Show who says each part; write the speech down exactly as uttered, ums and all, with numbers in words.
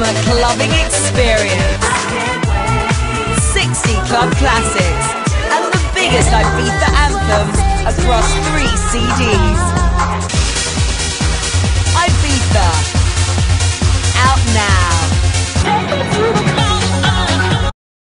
Speaker 1: ultimate clubbing experience. sixty club classics and the biggest Ibiza anthems across three C Ds.